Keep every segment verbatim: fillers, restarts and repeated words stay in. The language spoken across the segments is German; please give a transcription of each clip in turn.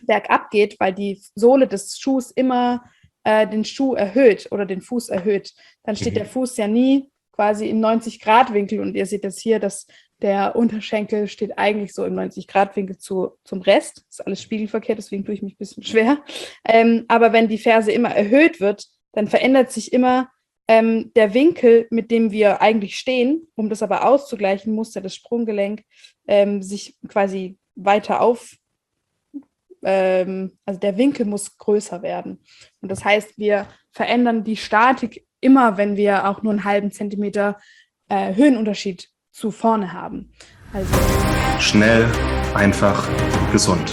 bergab geht, weil die Sohle des Schuhs immer äh, den Schuh erhöht oder den Fuß erhöht, dann steht mhm. der Fuß ja nie quasi im neunzig-Grad-Winkel und ihr seht jetzt hier, dass der Unterschenkel steht eigentlich so im neunzig-Grad-Winkel zu, zum Rest. Das ist alles spiegelverkehrt, deswegen tue ich mich ein bisschen schwer. Ähm, aber wenn die Ferse immer erhöht wird, dann verändert sich immer ähm, der Winkel, mit dem wir eigentlich stehen. Um das aber auszugleichen, muss ja das Sprunggelenk ähm, sich quasi weiter auf, ähm, also der Winkel muss größer werden. Und das heißt, wir verändern die Statik immer, wenn wir auch nur einen halben Zentimeter äh, Höhenunterschied zu vorne haben. Also schnell, einfach, gesund.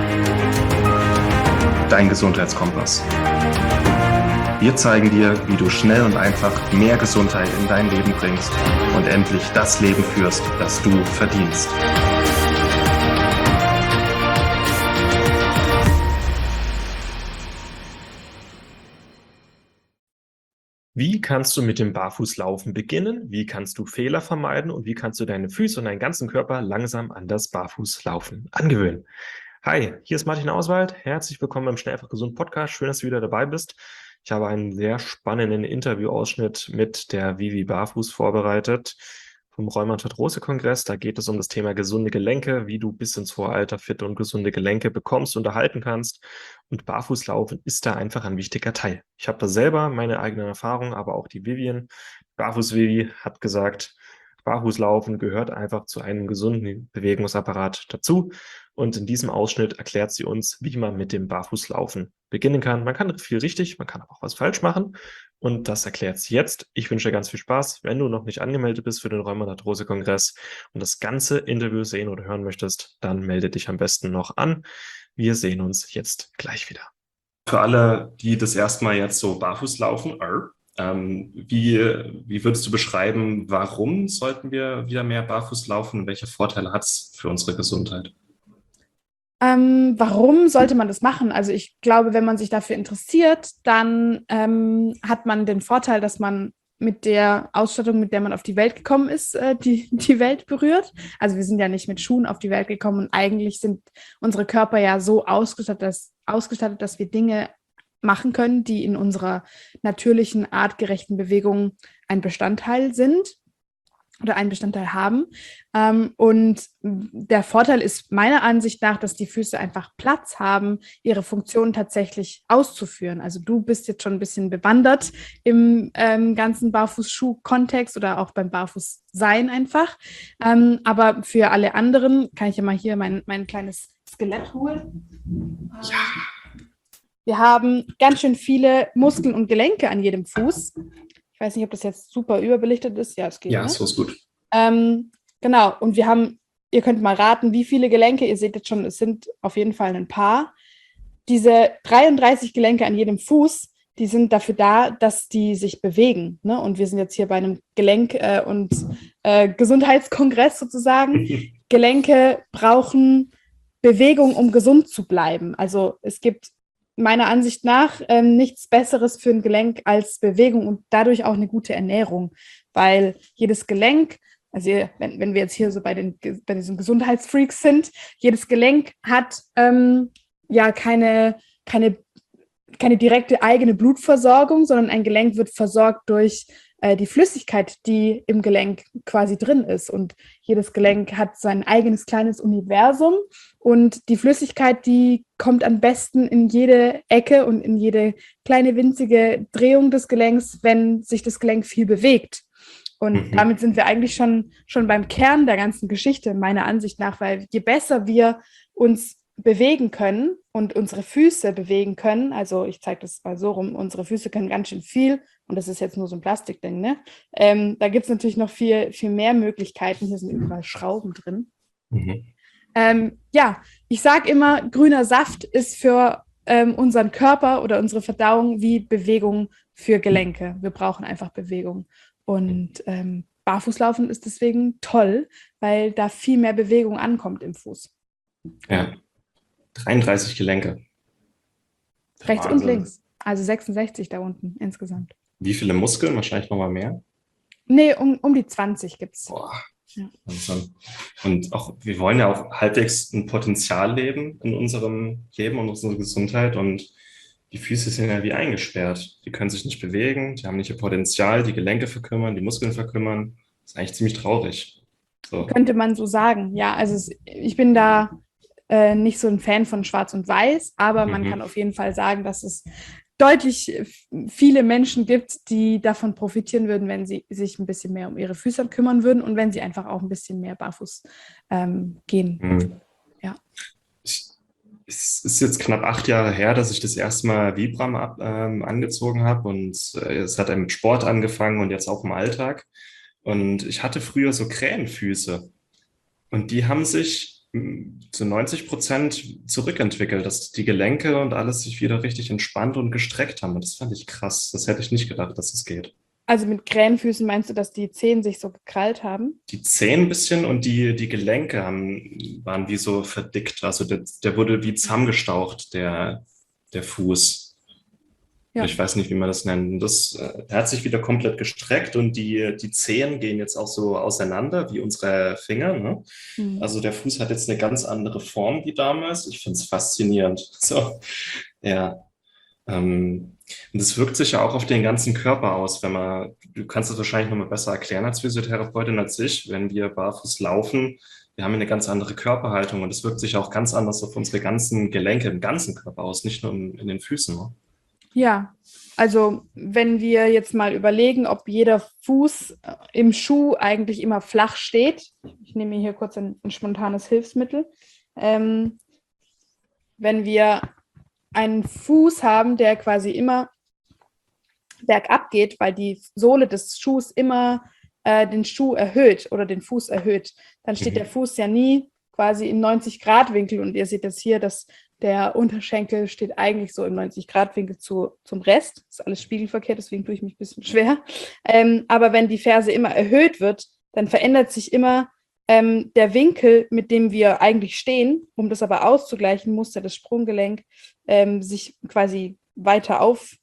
Dein Gesundheitskompass. Wir zeigen dir, wie du schnell und einfach mehr Gesundheit in dein Leben bringst und endlich das Leben führst, das du verdienst. Wie kannst du mit dem Barfußlaufen beginnen? Wie kannst du Fehler vermeiden? Und wie kannst du deine Füße und deinen ganzen Körper langsam an das Barfußlaufen angewöhnen? Hi, hier ist Martin Auswald. Herzlich willkommen beim Schnell einfach gesund Podcast. Schön, dass du wieder dabei bist. Ich habe einen sehr spannenden Interviewausschnitt mit der Vivi Barfuß vorbereitet vom Rheumatoid-Arthrose-Kongress. Da geht es um das Thema gesunde Gelenke, wie du bis ins hohe Alter fitte und gesunde Gelenke bekommst und erhalten kannst. Und Barfußlaufen ist da einfach ein wichtiger Teil. Ich habe da selber meine eigenen Erfahrungen, aber auch die Vivian, Barfuß-Vivi, hat gesagt, Barfußlaufen gehört einfach zu einem gesunden Bewegungsapparat dazu. Und in diesem Ausschnitt erklärt sie uns, wie man mit dem Barfußlaufen beginnen kann. Man kann viel richtig, man kann aber auch was falsch machen. Und das erklärt sie jetzt. Ich wünsche dir ganz viel Spaß. Wenn du noch nicht angemeldet bist für den Rheumatoid-Arthrose-Kongress und das ganze Interview sehen oder hören möchtest, dann melde dich am besten noch an. Wir sehen uns jetzt gleich wieder. Für alle, die das erste Mal jetzt so barfuß laufen, ähm, wie, wie würdest du beschreiben, warum sollten wir wieder mehr barfuß laufen und welche Vorteile hat es für unsere Gesundheit? Ähm, warum sollte man das machen? Also ich glaube, wenn man sich dafür interessiert, dann ähm, hat man den Vorteil, dass man mit der Ausstattung, mit der man auf die Welt gekommen ist, äh, die, die Welt berührt. Also wir sind ja nicht mit Schuhen auf die Welt gekommen und eigentlich sind unsere Körper ja so ausgestattet, dass, ausgestattet, dass wir Dinge machen können, die in unserer natürlichen, artgerechten Bewegung ein Bestandteil sind oder einen Bestandteil haben. Ähm, und der Vorteil ist meiner Ansicht nach, dass die Füße einfach Platz haben, ihre Funktion tatsächlich auszuführen. Also du bist jetzt schon ein bisschen bewandert im ähm, ganzen Barfußschuh-Kontext oder auch beim Barfußsein einfach. Ähm, aber für alle anderen kann ich ja mal hier mein, mein kleines Skelett holen. Ja. Wir haben ganz schön viele Muskeln und Gelenke an jedem Fuß. Ich weiß nicht, ob das jetzt super überbelichtet ist. Ja, es geht. Ja, ne? so ist gut. Ähm, genau, und wir haben, ihr könnt mal raten, wie viele Gelenke, ihr seht jetzt schon, es sind auf jeden Fall ein paar. Diese dreiunddreißig Gelenke an jedem Fuß, die sind dafür da, dass die sich bewegen. Ne? Und wir sind jetzt hier bei einem Gelenk- äh, und äh, Gesundheitskongress sozusagen. Gelenke brauchen Bewegung, um gesund zu bleiben. Also es gibt meiner Ansicht nach ähm, nichts Besseres für ein Gelenk als Bewegung und dadurch auch eine gute Ernährung, weil jedes Gelenk, also ihr, wenn, wenn wir jetzt hier so bei, den, bei diesen Gesundheitsfreaks sind, jedes Gelenk hat ähm, ja keine, keine, keine direkte eigene Blutversorgung, sondern ein Gelenk wird versorgt durch äh, die Flüssigkeit, die im Gelenk quasi drin ist. Und jedes Gelenk hat sein eigenes kleines Universum und die Flüssigkeit, die kommt am besten in jede Ecke und in jede kleine winzige Drehung des Gelenks, wenn sich das Gelenk viel bewegt. Und mhm. damit sind wir eigentlich schon, schon beim Kern der ganzen Geschichte, meiner Ansicht nach, weil je besser wir uns bewegen können und unsere Füße bewegen können, also ich zeige das mal so rum, unsere Füße können ganz schön viel und das ist jetzt nur so ein Plastikding, ne? Ähm, da gibt es natürlich noch viel, viel mehr Möglichkeiten, hier sind überall Schrauben drin. Mhm. Ähm, ja, ich sage immer, grüner Saft ist für ähm, unseren Körper oder unsere Verdauung wie Bewegung für Gelenke. Wir brauchen einfach Bewegung und ähm, Barfußlaufen ist deswegen toll, weil da viel mehr Bewegung ankommt im Fuß. Ja. dreiunddreißig Gelenke. Rechts Wahnsinn. Und links. Also sechsundsechzig da unten insgesamt. Wie viele Muskeln? Wahrscheinlich nochmal mehr? Nee, um, um die zwanzig gibt es. Ja. Also, und auch, wir wollen ja auch halbwegs ein Potenzial leben in unserem Leben und unserer Gesundheit und die Füße sind ja wie eingesperrt. Die können sich nicht bewegen, die haben nicht ihr Potenzial, die Gelenke verkümmern, die Muskeln verkümmern. Das ist eigentlich ziemlich traurig. So. Könnte man so sagen. Ja, also es, ich bin da äh, nicht so ein Fan von Schwarz und Weiß, aber man Mhm. kann auf jeden Fall sagen, dass es deutlich viele Menschen gibt, die davon profitieren würden, wenn sie sich ein bisschen mehr um ihre Füße kümmern würden und wenn sie einfach auch ein bisschen mehr barfuß ähm, gehen. Mhm. Ja. Ich, es ist jetzt knapp acht Jahre her, dass ich das erste Mal Vibram ab, ähm, angezogen habe und äh, es hat dann mit Sport angefangen und jetzt auch im Alltag. Und ich hatte früher so Krähenfüße und die haben sich mh, zu neunzig Prozent zurückentwickelt, dass die Gelenke und alles sich wieder richtig entspannt und gestreckt haben. Und das fand ich krass. Das hätte ich nicht gedacht, dass es geht. Also mit Krähenfüßen meinst du, dass die Zehen sich so gekrallt haben? Die Zehen ein bisschen und die, die Gelenke haben, waren wie so verdickt. Also der, der wurde wie zusammengestaucht, der, der Fuß. Ja. Ich weiß nicht, wie man das nennt. Und das, äh, der hat sich wieder komplett gestreckt und die, die Zehen gehen jetzt auch so auseinander wie unsere Finger. Ne? Mhm. Also der Fuß hat jetzt eine ganz andere Form wie damals. Ich finde es faszinierend. So, ja. Ähm, und das wirkt sich ja auch auf den ganzen Körper aus, wenn man, du kannst es wahrscheinlich noch mal besser erklären als Physiotherapeutin als ich, wenn wir barfuß laufen, wir haben eine ganz andere Körperhaltung und das wirkt sich auch ganz anders auf unsere ganzen Gelenke im ganzen Körper aus, nicht nur in, in den Füßen. Ne? Ja, also wenn wir jetzt mal überlegen, ob jeder Fuß im Schuh eigentlich immer flach steht, ich nehme hier kurz ein, ein spontanes Hilfsmittel, ähm, wenn wir einen Fuß haben, der quasi immer bergab geht, weil die Sohle des Schuhs immer äh, den Schuh erhöht oder den Fuß erhöht, dann steht Mhm. der Fuß ja nie quasi im neunzig Grad Winkel und ihr seht jetzt hier, dass der Unterschenkel steht eigentlich so im neunzig Grad Winkel zu, zum Rest. Das ist alles spiegelverkehrt, deswegen tue ich mich ein bisschen schwer. Ähm, aber wenn die Ferse immer erhöht wird, dann verändert sich immer ähm, der Winkel, mit dem wir eigentlich stehen. Um das aber auszugleichen, muss ja das Sprunggelenk ähm, sich quasi weiter auf,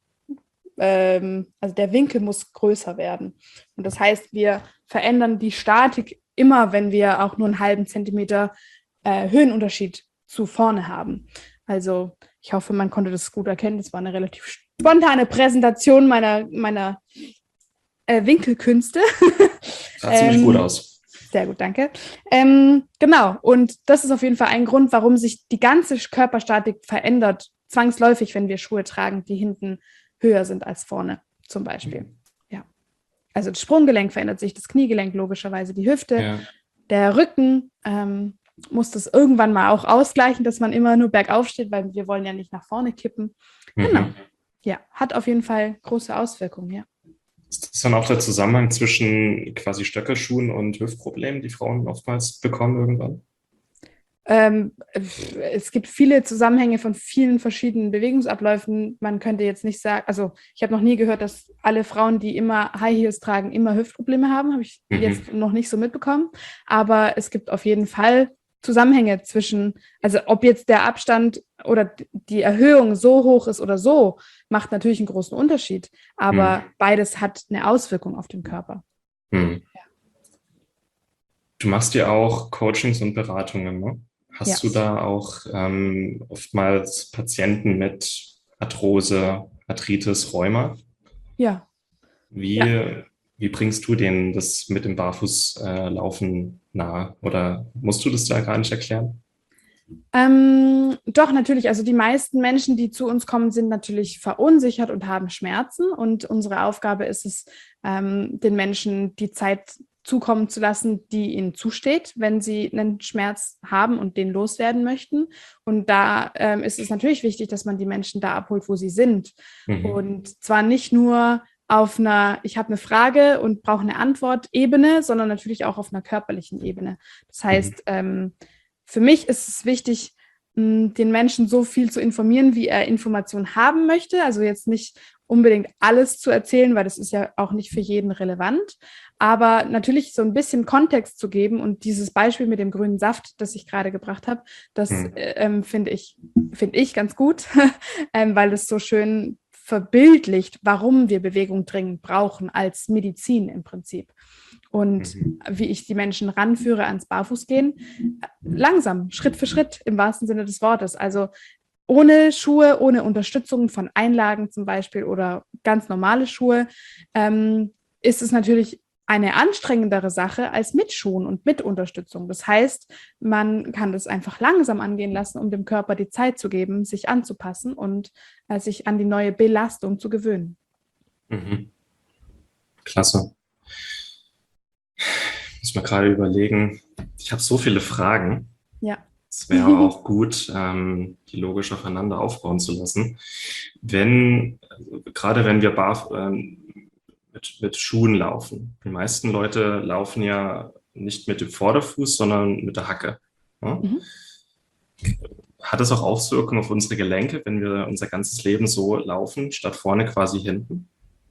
ähm, also der Winkel muss größer werden. Und das heißt, wir verändern die Statik immer, wenn wir auch nur einen halben Zentimeter äh, Höhenunterschied zu vorne haben. Also ich hoffe, man konnte das gut erkennen. Das war eine relativ spontane Präsentation meiner, meiner äh, Winkelkünste. Sah ziemlich ähm, gut aus. Sehr gut, danke. Ähm, genau, und das ist auf jeden Fall ein Grund, warum sich die ganze Körperstatik verändert, zwangsläufig, wenn wir Schuhe tragen, die hinten höher sind als vorne, zum Beispiel. Ja. Also das Sprunggelenk verändert sich, das Kniegelenk logischerweise, die Hüfte, Ja. der Rücken, ähm, muss das irgendwann mal auch ausgleichen, dass man immer nur bergauf steht, weil wir wollen ja nicht nach vorne kippen. Mhm. Genau. Ja, hat auf jeden Fall große Auswirkungen, ja. Ist das dann auch der Zusammenhang zwischen quasi Stöckelschuhen und Hüftproblemen, die Frauen oftmals bekommen irgendwann? Ähm, es gibt viele Zusammenhänge von vielen verschiedenen Bewegungsabläufen. Man könnte jetzt nicht sagen, also ich habe noch nie gehört, dass alle Frauen, die immer High Heels tragen, immer Hüftprobleme haben. Habe ich Mhm. jetzt noch nicht so mitbekommen. Aber es gibt auf jeden Fall Zusammenhänge zwischen, also ob jetzt der Abstand oder die Erhöhung so hoch ist oder so, macht natürlich einen großen Unterschied. Aber Mhm. beides hat eine Auswirkung auf den Körper. Mhm. Ja. Du machst ja auch Coachings und Beratungen, ne? Hast Ja. du da auch ähm, oftmals Patienten mit Arthrose, Arthritis, Rheuma? Ja. Wie, Ja. wie bringst du denen das mit dem Barfußlaufen nahe? Oder musst du das da gar nicht erklären? Ähm, doch, natürlich. Also die meisten Menschen, die zu uns kommen, sind natürlich verunsichert und haben Schmerzen. Und unsere Aufgabe ist es, ähm, den Menschen die Zeit zukommen zu lassen, die ihnen zusteht, wenn sie einen Schmerz haben und den loswerden möchten. Und da ähm, ist es natürlich wichtig, dass man die Menschen da abholt, wo sie sind. Mhm. Und zwar nicht nur auf einer, ich habe eine Frage und brauche eine Antwort-Ebene, sondern natürlich auch auf einer körperlichen Ebene. Das heißt, ähm, für mich ist es wichtig, den Menschen so viel zu informieren, wie er Informationen haben möchte. Also jetzt nicht unbedingt alles zu erzählen, weil das ist ja auch nicht für jeden relevant. Aber natürlich so ein bisschen Kontext zu geben und dieses Beispiel mit dem grünen Saft, das ich gerade gebracht habe, das Mhm. ähm, finde ich, finde ich ganz gut, ähm, weil es so schön verbildlicht, warum wir Bewegung dringend brauchen als Medizin im Prinzip. Und mhm. wie ich die Menschen ranführe ans Barfußgehen, langsam, Schritt für Schritt im wahrsten Sinne des Wortes. Also ohne Schuhe, ohne Unterstützung von Einlagen zum Beispiel oder ganz normale Schuhe, ähm, ist es natürlich eine anstrengendere Sache als mit Schuhen und mit Unterstützung. Das heißt, man kann das einfach langsam angehen lassen, um dem Körper die Zeit zu geben, sich anzupassen und äh, sich an die neue Belastung zu gewöhnen. Mhm. Klasse. Ich muss mir gerade überlegen, ich habe so viele Fragen. Ja. Es wäre auch gut, ähm, die logisch aufeinander aufbauen zu lassen. Wenn, also gerade wenn wir bar, ähm, mit, mit Schuhen laufen, die meisten Leute laufen ja nicht mit dem Vorderfuß, sondern mit der Hacke. Ja? Mhm. Hat es auch Auswirkungen auf unsere Gelenke, wenn wir unser ganzes Leben so laufen, statt vorne quasi hinten?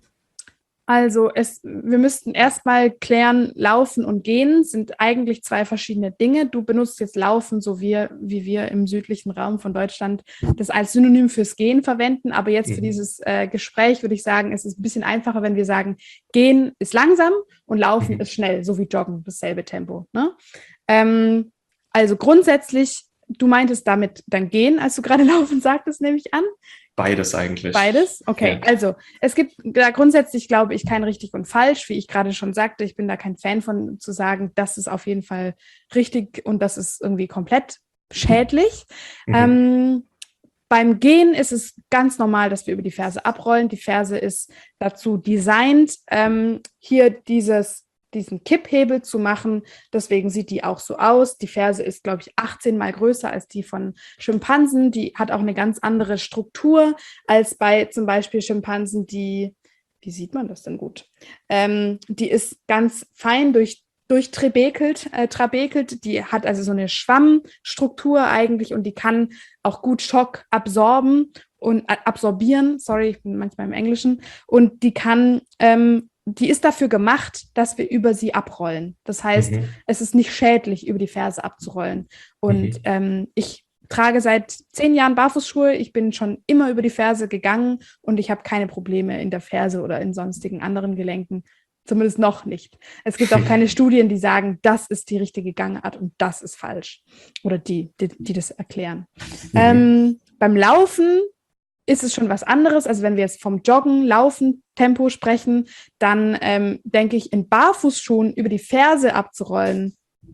Also es, wir müssten erstmal klären, Laufen und Gehen sind eigentlich zwei verschiedene Dinge. Du benutzt jetzt Laufen, so wie, wie wir im südlichen Raum von Deutschland das als Synonym fürs Gehen verwenden. Aber jetzt für dieses äh, Gespräch würde ich sagen, es ist ein bisschen einfacher, wenn wir sagen, Gehen ist langsam und Laufen mhm. ist schnell, so wie Joggen, dasselbe Tempo. Ne? Ähm, also grundsätzlich, du meintest damit dann Gehen, als du gerade Laufen sagtest, nehme ich an. Beides eigentlich. Beides? Okay, ja. Also es gibt da grundsätzlich, glaube ich, kein richtig und falsch, wie ich gerade schon sagte. Ich bin da kein Fan von zu sagen, das ist auf jeden Fall richtig und das ist irgendwie komplett schädlich. Mhm. Ähm, beim Gehen ist es ganz normal, dass wir über die Ferse abrollen. Die Ferse ist dazu designt, ähm, hier dieses diesen Kipphebel zu machen. Deswegen sieht die auch so aus. Die Ferse ist, glaube ich, achtzehn Mal größer als die von Schimpansen. Die hat auch eine ganz andere Struktur als bei zum Beispiel Schimpansen, die, wie sieht man das denn gut? Ähm, die ist ganz fein durch, durchtrabekelt, äh, trabekelt. Die hat also so eine Schwammstruktur eigentlich und die kann auch gut Schock absorben und äh, absorbieren. Sorry, ich bin manchmal im Englischen. Und die kann ähm, die ist dafür gemacht, dass wir über sie abrollen. Das heißt, mhm. es ist nicht schädlich, über die Ferse abzurollen. Und mhm. ähm, ich trage seit zehn Jahren Barfußschuhe. Ich bin schon immer über die Ferse gegangen und ich habe keine Probleme in der Ferse oder in sonstigen anderen Gelenken. Zumindest noch nicht. Es gibt auch keine Studien, die sagen, das ist die richtige Gangart und das ist falsch. Oder die, die, die das erklären. Mhm. Ähm, beim Laufen ist es schon was anderes. Also wenn wir jetzt vom Joggen, Laufen, Tempo sprechen, dann ähm, denke ich, in Barfußschuhen über die Ferse abzurollen,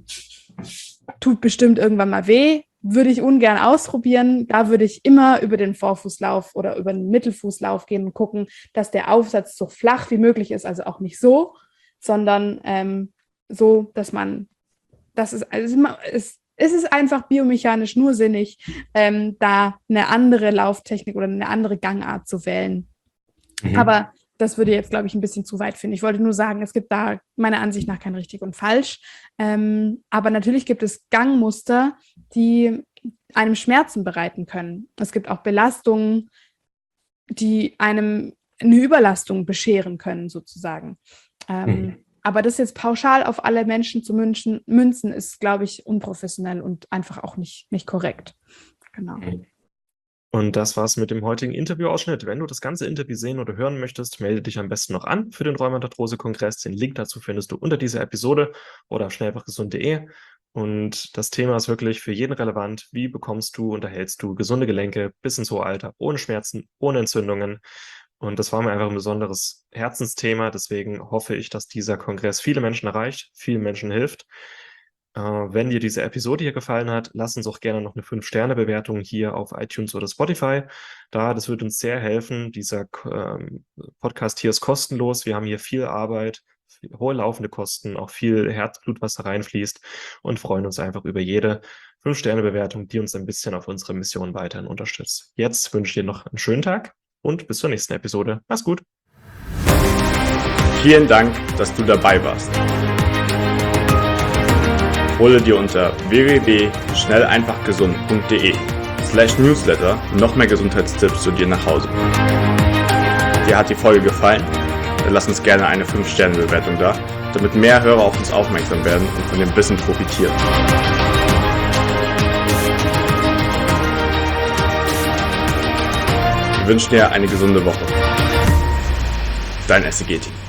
tut bestimmt irgendwann mal weh. Würde ich ungern ausprobieren. Da würde ich immer über den Vorfußlauf oder über den Mittelfußlauf gehen und gucken, dass der Aufsatz so flach wie möglich ist. Also auch nicht so, sondern ähm, so, dass man, das ist, also es, es ist einfach biomechanisch nur sinnig, ähm, da eine andere Lauftechnik oder eine andere Gangart zu wählen. Mhm. Aber das würde jetzt, glaube ich, ein bisschen zu weit finden. Ich wollte nur sagen, es gibt da meiner Ansicht nach kein richtig und falsch. Ähm, aber natürlich gibt es Gangmuster, die einem Schmerzen bereiten können. Es gibt auch Belastungen, die einem eine Überlastung bescheren können, sozusagen. Ähm, mhm. Aber das jetzt pauschal auf alle Menschen zu münchen, münzen, ist, glaube ich, unprofessionell und einfach auch nicht, nicht korrekt. Genau. Und das war's mit dem heutigen Interviewausschnitt. Wenn du das ganze Interview sehen oder hören möchtest, melde dich am besten noch an für den Rheumatarthrose-Kongress. Den Link dazu findest du unter dieser Episode oder auf schnellfachgesund punkt de. Und das Thema ist wirklich für jeden relevant. Wie bekommst du und erhältst du gesunde Gelenke bis ins hohe Alter, ohne Schmerzen, ohne Entzündungen? Und das war mir einfach ein besonderes Herzensthema. Deswegen hoffe ich, dass dieser Kongress viele Menschen erreicht, vielen Menschen hilft. Äh, wenn dir diese Episode hier gefallen hat, lass uns auch gerne noch eine fünf Sterne Bewertung hier auf iTunes oder Spotify da. Das wird uns sehr helfen. Dieser ähm, Podcast hier ist kostenlos. Wir haben hier viel Arbeit, viel, hohe laufende Kosten, auch viel Herzblut, was da reinfließt und freuen uns einfach über jede fünf Sterne Bewertung, die uns ein bisschen auf unsere Mission weiterhin unterstützt. Jetzt wünsche ich dir noch einen schönen Tag und bis zur nächsten Episode. Mach's gut. Vielen Dank, dass du dabei warst. Hole dir unter w w w punkt schnell einfach gesund punkt de slash newsletter noch mehr Gesundheitstipps zu dir nach Hause. Dir hat die Folge gefallen? Dann lass uns gerne eine fünf Sterne Bewertung da, damit mehr Hörer auf uns aufmerksam werden und von dem Wissen profitieren. Wir wünschen dir eine gesunde Woche. Dein S C G-Team.